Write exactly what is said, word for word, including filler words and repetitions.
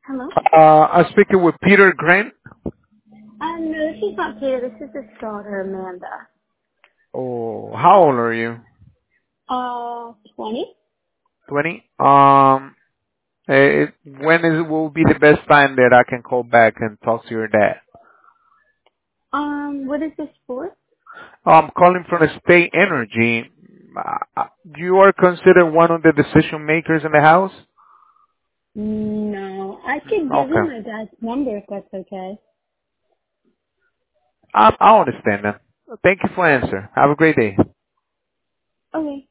Hello? Uh, I'm speaking with Peter Grant. Um, no, this is not Peter. This is his daughter, Amanda. Oh, how old are you? Uh, twenty? twenty? Um, eh, when is will be the best time that I can call back and talk to your dad? Um, what is this for? Oh, I'm calling from the State Energy. Uh, You are considered one of the decision makers in the house? No, I could give you Okay. my dad's number if that's okay. I, I understand that. Thank you for answer. Have a great day. Okay.